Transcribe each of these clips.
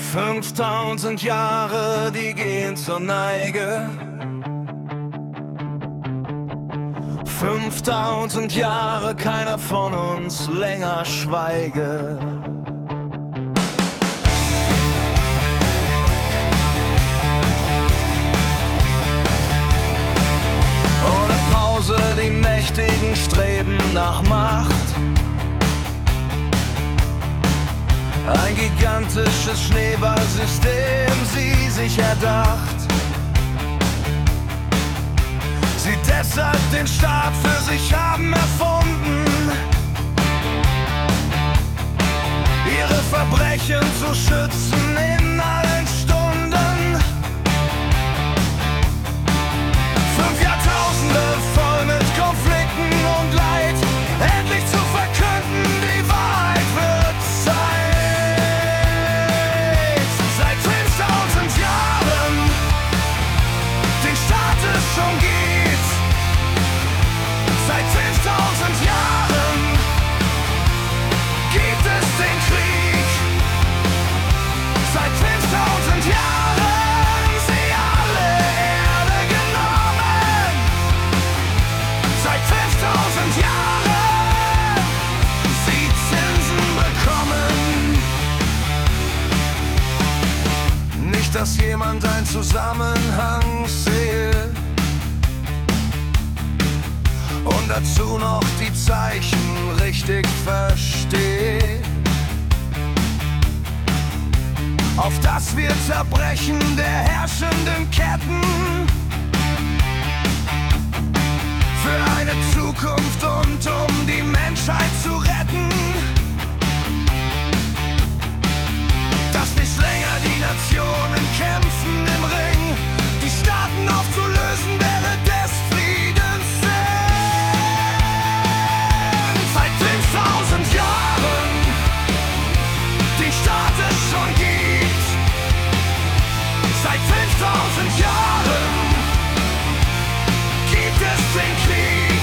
5000 Jahre, die gehen zur Neige. 5000 Jahre, keiner von uns länger schweige. Ohne Pause, die Mächtigen streben nach Macht. Ein gigantisches Schneeballsystem, sie sich erdacht. Sie deshalb den Staat für sich haben erfunden, ihre Verbrechen zu schützen in allen Stunden. 5 Jahrtausende voll mit Konflikten und Leid, endlich zu verkünden, die Wahrheit wird Zeit. Seit 5000 Jahren den Staat es schon gibt. Seit 5000 Jahren gibt es den Krieg. Seit 5000 Jahren sie alle Erde genommen. Seit 5000 Jahren sie Zinsen bekommen. Nicht, dass jemand einen Zusammenhang sehe und dazu noch die Zeichen richtig versteht. Auf das wir Zerbrechen der herrschenden Ketten für eine Zukunft und um die Menschheit zu retten. Dass nicht länger die Nationen kämpfen im Ring, die Staaten aufzulösen wäre des Friedens Sinn. Seit 5000 Jahren den Staat es schon gibt. Seit 5000 Jahren gibt es den Krieg.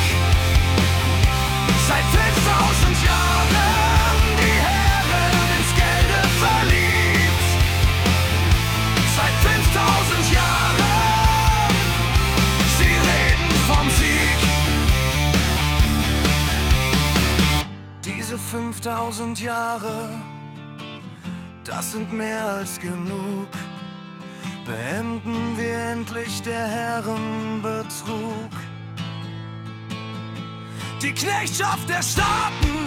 Seit 5000 Jahren die Herren ins Gelde verliebt. Seit 5000 Jahren sie reden vom Sieg. Diese 5000 Jahre, das sind mehr als genug. Beenden wir endlich der Herrenbetrug. Die Knechtschaft der Staaten